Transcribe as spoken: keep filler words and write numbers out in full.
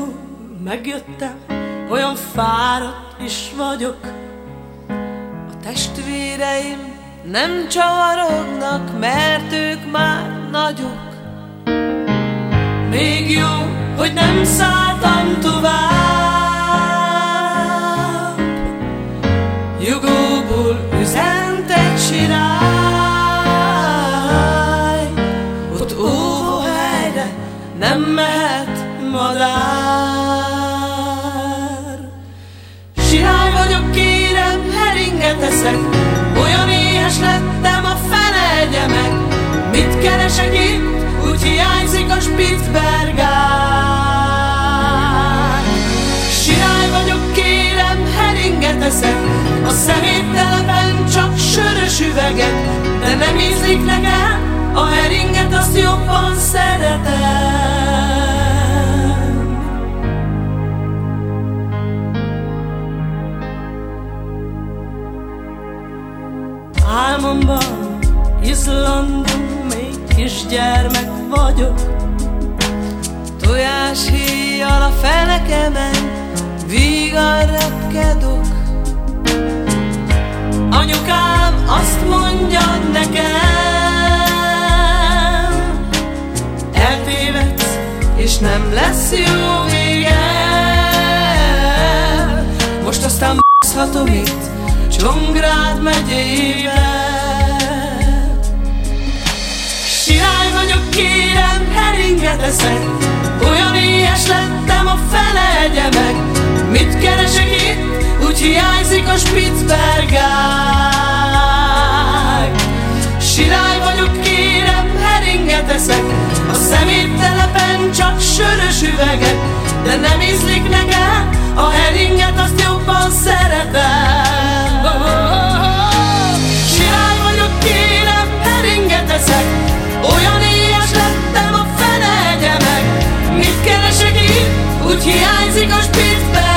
utcáról megjöttem, olyan fáradt is vagyok. A testvéreim nem csavarognak, mert ők már nagyok. Még jó, hogy nem szálltam tovább. Jugóból üzent egy sirály, ott óvóhelyre nem mehet madár. Sirály vagyok, kérem, heringet eszek, olyan éhes lettem, a fene egye meg. Mit keresek itt? Úgy hiányzik a Spitzbergály. Sirály vagyok, kérem, heringet eszek, a szeméttelepen csak sörös üveget. De nem ízlik nekem, a heringet azt jobban szeretem. Álmomban Izlandon még kisgyermek vagyok. Tojáshéjjal a fenekemen vígan repkedok. Anyukám azt mondja nekem, eltévedsz, és nem lesz jó vége. Most aztán b***zhatom itt Csongrád megyében. Sirály vagyok, kérem, heringet eszek, olyan éhes lettem, a fele egye meg. Mit keresek itt? Úgy hiányzik a Spitzbergály. Sirály vagyok, kérem, heringet eszek, a szeméttelepen csak sörös üveget. De nem ízlik nekem, a heringet azt jobban szeretem. Sirály vagyok, kérem, heringet eszek, olyan éhes lettem, a fene egye meg. Mit keresek itt? Úgy hiányzik a Spitzbergály.